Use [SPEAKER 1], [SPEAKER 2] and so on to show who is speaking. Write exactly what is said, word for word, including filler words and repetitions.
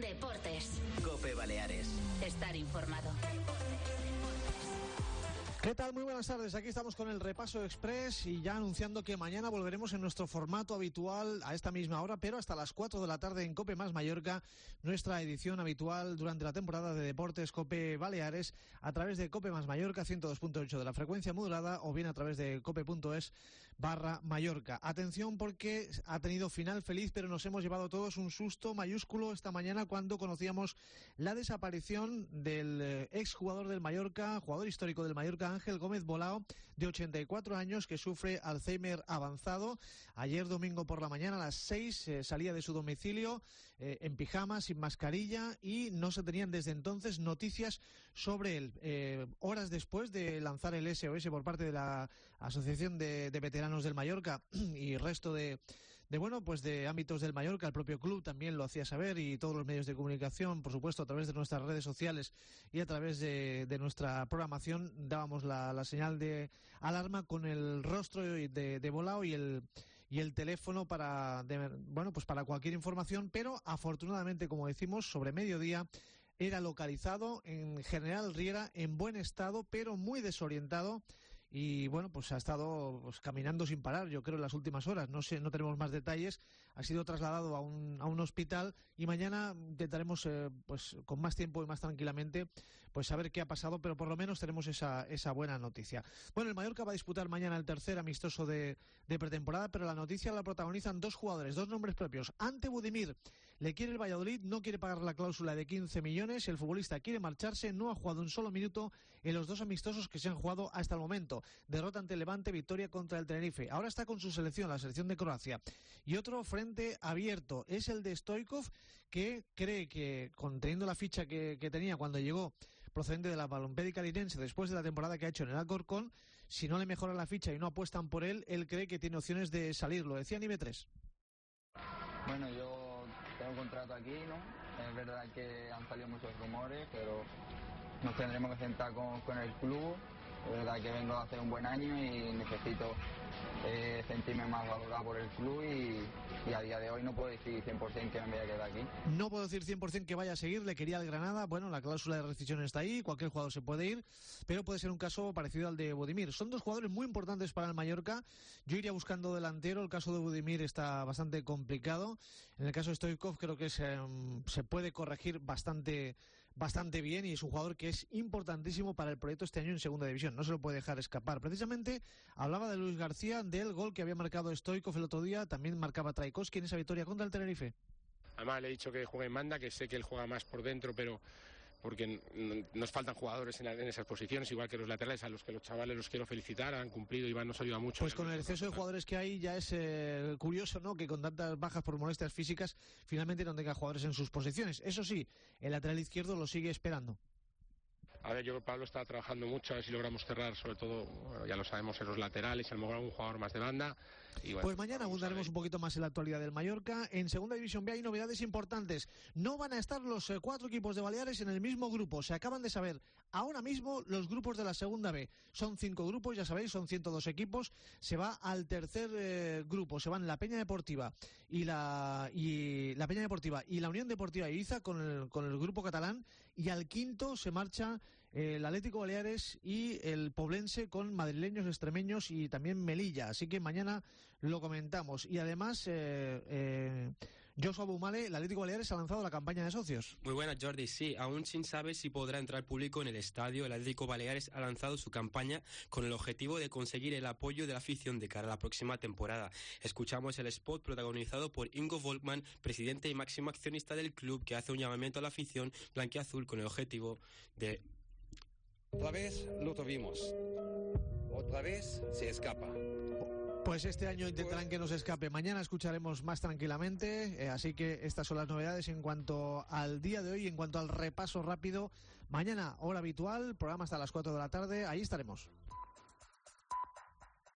[SPEAKER 1] Deportes.
[SPEAKER 2] COPE Baleares.
[SPEAKER 1] Estar informado.
[SPEAKER 3] ¿Qué tal? Muy buenas tardes. Aquí estamos con el repaso express y ya anunciando que mañana volveremos en nuestro formato habitual a esta misma hora, pero hasta las cuatro de la tarde en COPE más Mallorca, nuestra edición habitual durante la temporada de Deportes COPE Baleares, a través de COPE más Mallorca, ciento dos punto ocho de la frecuencia modulada, o bien a través de cope.es barra Mallorca. Atención, porque ha tenido final feliz, pero nos hemos llevado todos un susto mayúsculo esta mañana cuando conocíamos la desaparición del exjugador del Mallorca, jugador histórico del Mallorca, Ángel Gómez Bolao, de ochenta y cuatro años, que sufre Alzheimer avanzado. Ayer domingo por la mañana a las seis eh, salía de su domicilio eh, en pijama, sin mascarilla, y no se tenían desde entonces noticias sobre él. Eh, horas después de lanzar el S O S por parte de la Asociación de, de Veteranos del Mallorca y resto de, de, bueno, pues de ámbitos del Mallorca, el propio club también lo hacía saber, y todos los medios de comunicación, por supuesto, a través de nuestras redes sociales y a través de, de nuestra programación, dábamos la, la señal de alarma con el rostro de, de Bolao y el y el teléfono para de, bueno pues para cualquier información, pero afortunadamente, como decimos, sobre mediodía era localizado en General Riera en buen estado, pero muy desorientado. Y bueno, pues ha estado pues, caminando sin parar, yo creo, en las últimas horas. No sé, no tenemos más detalles. Ha sido trasladado a un, a un hospital y mañana intentaremos, eh, pues con más tiempo y más tranquilamente, pues saber qué ha pasado, pero por lo menos tenemos esa, esa buena noticia. Bueno, el Mallorca va a disputar mañana el tercer amistoso de, de pretemporada, pero la noticia la protagonizan dos jugadores, dos nombres propios. Ante Budimir le quiere el Valladolid, no quiere pagar la cláusula de quince millones, el futbolista quiere marcharse, no ha jugado un solo minuto en los dos amistosos que se han jugado hasta el momento. Derrota ante el Levante, victoria contra el Tenerife. Ahora está con su selección, la selección de Croacia. Y otro frente abierto es el de Stoichkov, que cree que, conteniendo la ficha que, que tenía cuando llegó procedente de la Balompédica linense, después de la temporada que ha hecho en el Alcorcón, si no le mejoran la ficha y no apuestan por él, él cree que tiene opciones de salir. Lo decía Nive tres.
[SPEAKER 4] Bueno, yo tengo un contrato aquí, ¿no? Es verdad que han salido muchos rumores, pero nos tendremos que sentar con, con el club. Es verdad que vengo a hacer un buen año y necesito eh, sentirme más valorado por el club y, y a día de hoy no puedo decir cien por ciento que me voy a quedar aquí.
[SPEAKER 3] No puedo decir cien por ciento que vaya a seguir, le quería al Granada, bueno, la cláusula de rescisión está ahí, cualquier jugador se puede ir, pero puede ser un caso parecido al de Budimir. Son dos jugadores muy importantes para el Mallorca, yo iría buscando delantero, el caso de Budimir está bastante complicado, en el caso de Stoichkov creo que se, um, se puede corregir bastante, bastante bien, y es un jugador que es importantísimo para el proyecto este año en segunda división. No se lo puede dejar escapar. Precisamente hablaba de Luis García, del gol que había marcado Stoichkov el otro día, también marcaba Traikovski en esa victoria contra el Tenerife.
[SPEAKER 5] Además le he dicho que juegue en banda, que sé que él juega más por dentro, pero porque nos faltan jugadores en, en esas posiciones, igual que los laterales, a los que los chavales los quiero felicitar, han cumplido, Iván nos ayuda mucho.
[SPEAKER 3] Pues con el exceso de jugadores que hay ya es eh, curioso, ¿no?, que con tantas bajas por molestias físicas finalmente no tenga jugadores en sus posiciones. Eso sí, el lateral izquierdo lo sigue esperando.
[SPEAKER 5] A ver, yo creo que Pablo está trabajando mucho, a ver si logramos cerrar, sobre todo, bueno, ya lo sabemos, en los laterales, a lo mejor algún jugador más de banda. Y bueno,
[SPEAKER 3] pues mañana abundaremos un poquito más en la actualidad del Mallorca. En Segunda División B hay novedades importantes. No van a estar los eh, cuatro equipos de Baleares en el mismo grupo. Se acaban de saber ahora mismo los grupos de la Segunda B. Son cinco grupos, ya sabéis, son ciento dos equipos. Se va al tercer eh, grupo. Se van la Peña Deportiva y la y la Peña Deportiva y la Unión Deportiva Ibiza con el, con el grupo catalán. Y al quinto se marcha eh, el Atlético Baleares y el Poblense con madrileños, extremeños y también Melilla. Así que mañana lo comentamos. Y además, eh, eh, Joshua Bumale, el Atlético Baleares ha lanzado la campaña de socios.
[SPEAKER 6] Muy buenas, Jordi. Sí, aún sin saber si podrá entrar público en el estadio, el Atlético Baleares ha lanzado su campaña con el objetivo de conseguir el apoyo de la afición de cara a la próxima temporada. Escuchamos el spot protagonizado por Ingo Volkmann, presidente y máximo accionista del club, que hace un llamamiento a la afición blanquiazul con el objetivo de...
[SPEAKER 7] Otra vez lo tuvimos. Otra vez se escapa.
[SPEAKER 3] Pues este año intentarán que no se escape. Mañana escucharemos más tranquilamente, eh, así que estas son las novedades en cuanto al día de hoy, en cuanto al repaso rápido. Mañana, hora habitual, programa hasta las cuatro de la tarde, ahí estaremos.